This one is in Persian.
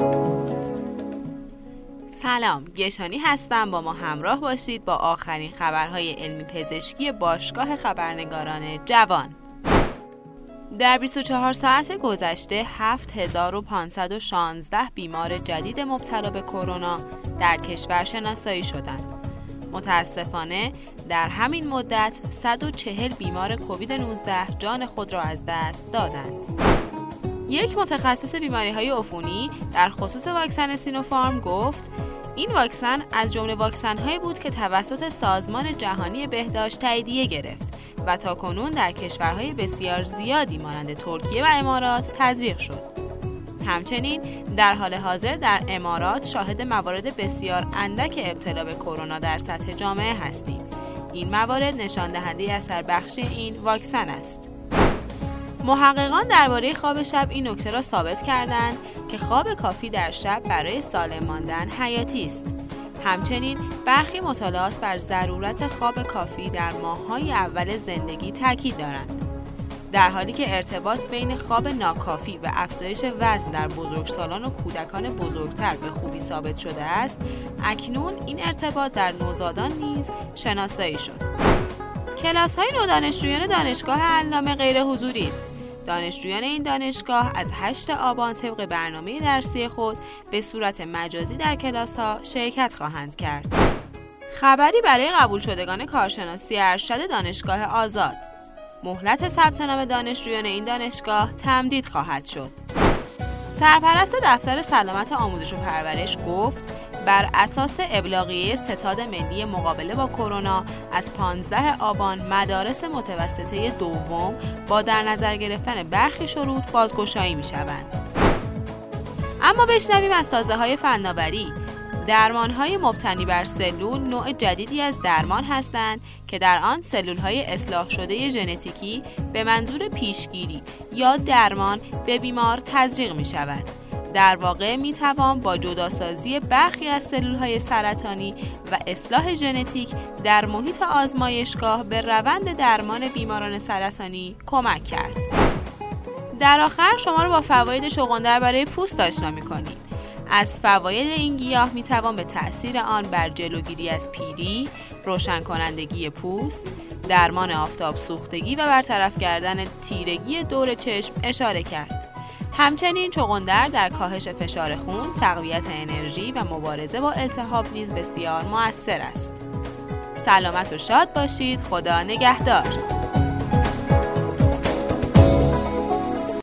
سلام، گشانی هستم. با ما همراه باشید با آخرین خبرهای علمی پزشکی باشگاه خبرنگاران جوان. در 24 ساعت گذشته 7516 بیمار جدید مبتلا به کرونا در کشور شناسایی شدند. متاسفانه در همین مدت 140 بیمار کووید 19 جان خود را از دست دادند. یک متخصص بیماری‌های عفونی در خصوص واکسن سینوفارم گفت این واکسن از جمله واکسن‌هایی بود که توسط سازمان جهانی بهداشت تاییدیه گرفت و تاکنون در کشورهای بسیار زیادی مانند ترکیه و امارات تزریق شد. همچنین در حال حاضر در امارات شاهد موارد بسیار اندک ابتلا به کرونا در سطح جامعه هستیم. این موارد نشان دهنده اثر بخشی این واکسن است. محققان درباره خواب شب این نکته را ثابت کردند که خواب کافی در شب برای سالم ماندن حیاتی است. همچنین برخی مطالعات بر ضرورت خواب کافی در ماه‌های اول زندگی تاکید دارند. در حالی که ارتباط بین خواب ناکافی و افزایش وزن در بزرگسالان و کودکان بزرگتر به خوبی ثابت شده است، اکنون این ارتباط در نوزادان نیز شناسایی شد. کلاس‌های نو دانشجویان دانشگاه علامه غیر حضوری است. دانشجویان این دانشگاه از 8 آبان طبق برنامه درسی خود به صورت مجازی در کلاس‌ها شرکت خواهند کرد. خبری برای قبول شدگان کارشناسی ارشد دانشگاه آزاد: مهلت ثبت نام دانشجویان این دانشگاه تمدید خواهد شد. سرپرست دفتر سلامت آموزش و پرورش گفت بر اساس ابلاغیه ستاد ملی مقابله با کرونا از 15 آبان مدارس متوسطه دوم با در نظر گرفتن برخی شروط بازگشایی می‌شوند. اما بشنویم از تازه‌های فناوری. درمان‌های مبتنی بر سلول نوع جدیدی از درمان هستند که در آن سلول‌های اصلاح شده ژنتیکی به منظور پیشگیری یا درمان به بیمار تزریق می‌شود. در واقع می‌توان با جداسازی برخی از سلول‌های سرطانی و اصلاح ژنتیک در محیط آزمایشگاه به روند درمان بیماران سرطانی کمک کرد. در آخر شما را با فواید چغندر برای پوست آشنا می‌کنیم. از فواید این گیاه می‌توان به تأثیر آن بر جلوگیری از پیری، روشن کنندگی پوست، درمان آفتاب سوختگی و برطرف کردن تیرگی دور چشم اشاره کرد. همچنین چغندر در کاهش فشار خون، تقویت انرژی و مبارزه با التهاب نیز بسیار مؤثر است. سلامت و شاد باشید. خدا نگهدار.